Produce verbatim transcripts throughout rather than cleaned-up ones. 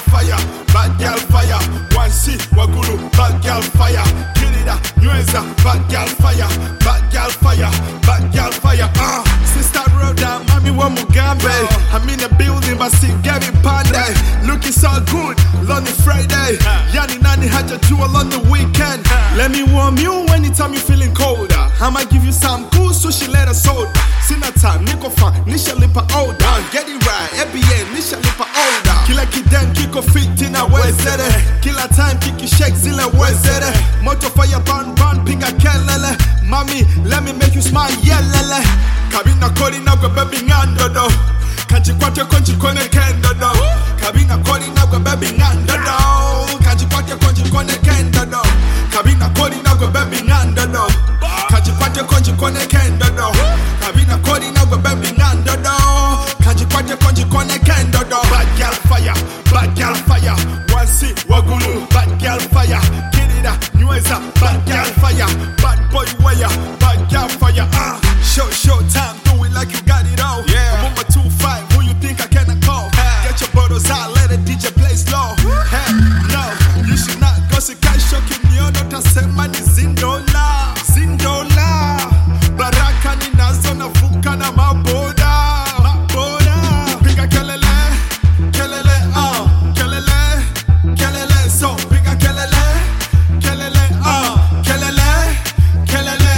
fire, bad girl fire. One C, Wagulu, bad girl fire. Kirida, Nueza, bad girl fire, bad girl fire, bad girl fire. Ah, uh, sister Rhoda, mommy wa Mugambe. I'm in the building, but see Gabby Pandey. Looking so good, Lonely Friday. Yani nani haja jewel on the weekend. Let me warm you anytime you feeling colder. I'ma give you some cool sushi, let us soda. Sinna time, niko fan, nisha lipa older. Get it right, F B A, nisha lipa older. Kila kidem, kiko fit in a wezere. Kila time, kiki shake, zile wezere. Moto fire, ban, ban, pinga kelele. Mommy, let me make you smile, yeah, lele. Kabina kori na go baby ngando do. Kanji kwate konji kone kendo do. Kabina kori na go baby ngando do. Kanji kwate konji kone kendo do. Kabina kori na go baby ngando do. Kanji kwate konji kone kendo do. Kabina kori na go baby ngando do. Kanji kwate konji kone kendo do. Bad girl fire, bad girl fire. One C, Wagulu, bad girl fire. Kirida, Nueza, bad girl fire. Bad boy wire, bad girl fire. Ah, show, show time, do it like you got it all. Yeah, I'm on my two five, who you think I cannot call? Hey. Get your bottles out, let the D J play slow. Hey, no, you should not go see guys shocking me on not a sema ni zindola, zindola. Baraka ni nazo na fuka na maboda, maboda. Piga kelele, kelele, ah, kelele, kelele. So piga kelele, kelele, ah, kelele, kelele.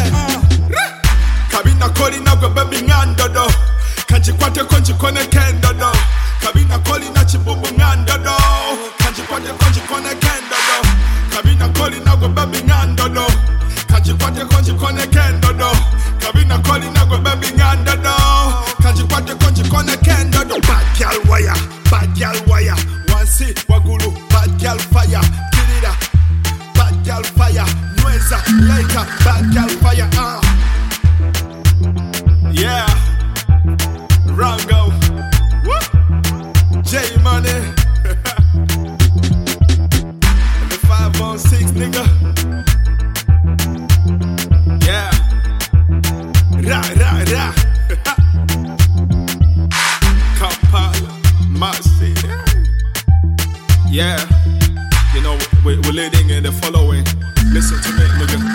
Kabina kori na go baby ngando do. Kanji kwate konji kone kendo do. Kabina kori na chibubu ngando do. Kanji kwate konji kone kendo do. Kabina kori na go baby ngando do. Kanji kwate konji kone kendo do. Kabina kori na go baby ngando do. Kanji kwate konji kone kendo do. Bad girl wire, bad girl wire. One C, Wagulu, bad girl fire. Kirida, bad girl fire. Nueza, Laika, bad girl fire. Ah, yeah. Rango, woo, J Money, and the five on six nigga, yeah, ra ra ra, Kampala, Masi, yeah, you know we, we're leading in the following. Listen to me, nigga.